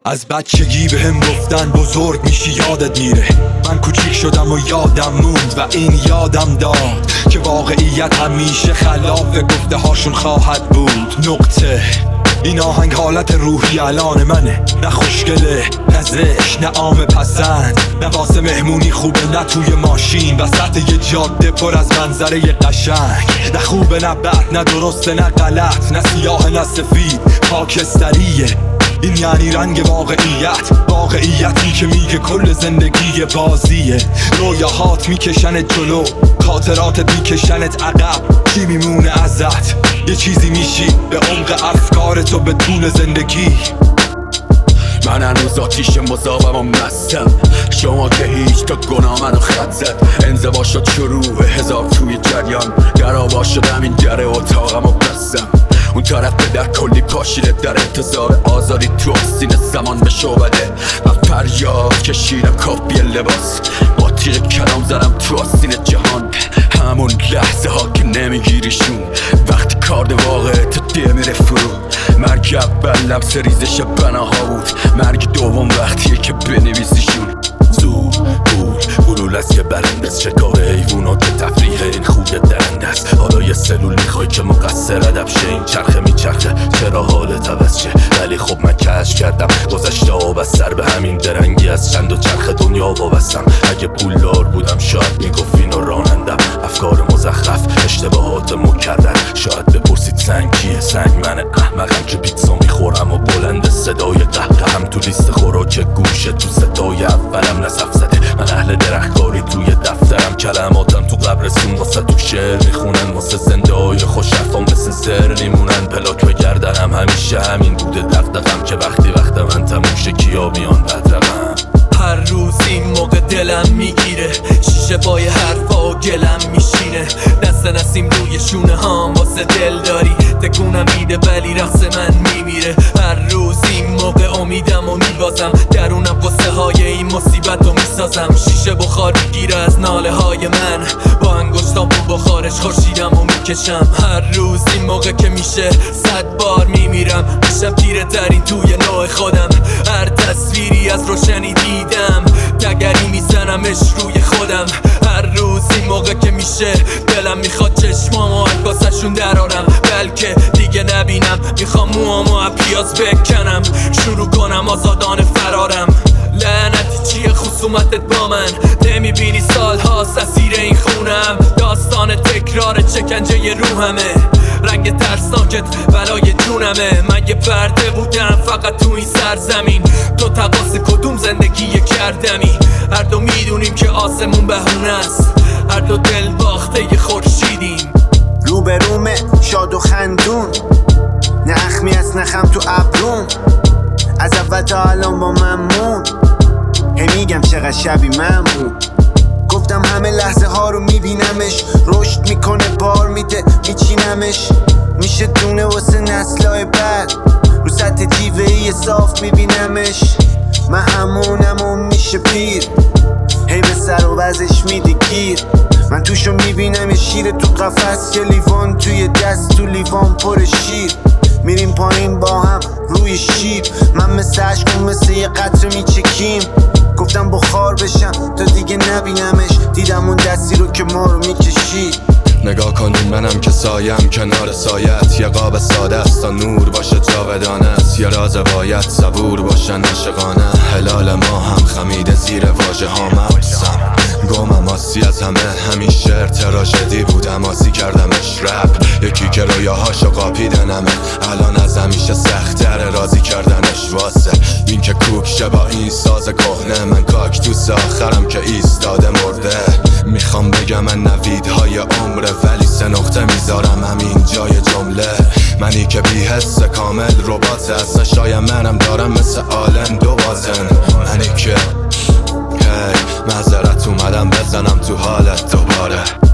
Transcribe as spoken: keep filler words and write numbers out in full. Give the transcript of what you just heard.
از بچگی به هم گفتن بزرگ میشی یادت میره. من کوچیک شدم و یادم موند و این یادم داد که واقعیت همیشه خلاف گفته هاشون خواهد بود. نقطه. این آهنگ حالت روحی الان منه، نه خوشگله نه زشت نه عام پسند، نه واسه مهمونی خوبه نه توی ماشین وسط یه جاده پر از منظره قشنگ، نه خوبه نه بد نه درسته نه غلط، نه سیاه نه سفید، خاکستریه. این یعنی رنگ واقعیت، واقعیتی که میگه کل زندگی بازیه. رویاهات میکشنت جلو، خاطراتت میکشنت عقب. چی میمونه ازت؟ یه چیزی میشی به عمق افکارتو به طول زندگی. من هنوز آتیش مذابم و مستم، شما که هیچ تا گناه منو خط زد. انزوا شد شروع هزار توی جریان، گرابا شدم این در اتاقم و بستم. اون طرف به در کلی پاشیده در انتظار آزادی، تو آستین زمان به شعبده. من فریاد کشیدم کافی لباس، با تیغ کلام زدم تو آستین جهان. همون لحظه ها که نمیگیریشون، وقتی کارد واقع تو ده میره فرو. مرگ اول لمس ریزش بناها بود، مرگ دوم وقتیه که بنویسیشون. زور بول گلول است که برندست، شکار حیوانات تفریح این خوی درنده است. حالا یه سلول میخوای که مقصر ادب شه، این چرخه میچرخه چرا حالت عوض شه؟ ولی خب من کشف کردم گذشته آب از سر، به همین درنگی از چند و چرخ دنیا وابستم. اگه پولدار بودم شاید میگفت اینو رانندم، افکار مزخرف اشتباهات مکرر. شاید بپرسید سنگ کیه؟ سنگ من احمقم که پیتزا میخورم و بلند صدای قهقهم تو لیست خوراک گوشه. تو صدای اولم نصف زده، من اهل درختکاری توی دفترم، کلماتم تو قبرستون واسه تو شعر میخونن، واسه زنده های خوش حرفام مثل زر میمونن. پلاک به گردنم همیشه همین بوده دغدغم، که وقتی وقت من تموم شه کیا میان بدرقم. هر روز این موقع دلم میگیره، شیشه پای حرفا و گلم میشینه. دست نسیم روی شونه هام واسه دل داری، تکونم میده ولی رقص من میمیره. هر روز این موقع امیدم و میبازم، درونم قصه های این مصیبت رو میسازم. شیشه بخار میگیره از ناله های من، با انگشتام رو بخارش خورشیدم و میکشم. هر روز این موقع که میشه صد بار میمیرم، میشم تیره ترین توی نوع خودم. هر تصویری از روشنی دیدم، تگری میزنمش روی خودم. هر روز این موقع که میشه دلم میخواد چشمامو عکاسشون درارم، بلکه دیگه نبینم. میخوام موامو پیاز بکنم، شروع کنم آزادانه فرارم. لعنتی چیه خصومتت با من؟ نمیبینی سالهاست اسیر این خونم، داستان تکرار چکنجه روحمه. رنگ ترسناکت بلای جونمه، من یه پرده بودم فقط تو این سرزمین. تو تقاس کدوم زندگی کردمی؟ هر دو میدونیم که آسمون بهونه است، هر دو دل باخته ی خورشیدیم. رو به رومه شاد و خندون، نه اخمی از نخم تو ابرون. از اول تا الان با من موند، هی میگم چقدر شبی من بود. گفتم همه لحظه ها رو میبینمش، رشد میکنه بار میده میچینمش. میشه دونه واسه نسلای بعد، رو سطح جیوهی صاف میبینمش. من همونم و میشه پیر، هی به سر و وزش میده گیر. من توشو میبینم یه شیر تو قفس، یه لیوان توی دست، تو لیوان پر شیر. میریم پایین با هم روی شیر، من مثل عشقم مثل یه قطره میچکیم. گفتم بخار بشم تا دیگه نبینمش، دیدم اون دستی رو که ما رو میکشید. نگاه کنین منم که سایم کنار سایت، یه قاب ساده است تا نور باشه جاودانه است. یه راز باید صبور باشن عاشقانه، هلال ما هم خمیده زیر واژه ها مبسم. گمم آسی از همه، همین شعر تراژدی بود اماسی کردمش رپ. یکی که رویاهاشو قاپیدنمه، الان از همیشه سخت‌تر راضی کردنش. واسه این که کوکشه با این ساز کهنه، من کاکتوس آخرم که ایستاده مرده. میخوام بگم من نویدهای عمره، ولی سه نقطه میذارم همین جای جمله. منی که بی حس کامل ربات از نشای منم دارم مثل آلن دو بازن. منی که هی معذرت اومدم بزنم تو حالت دوباره.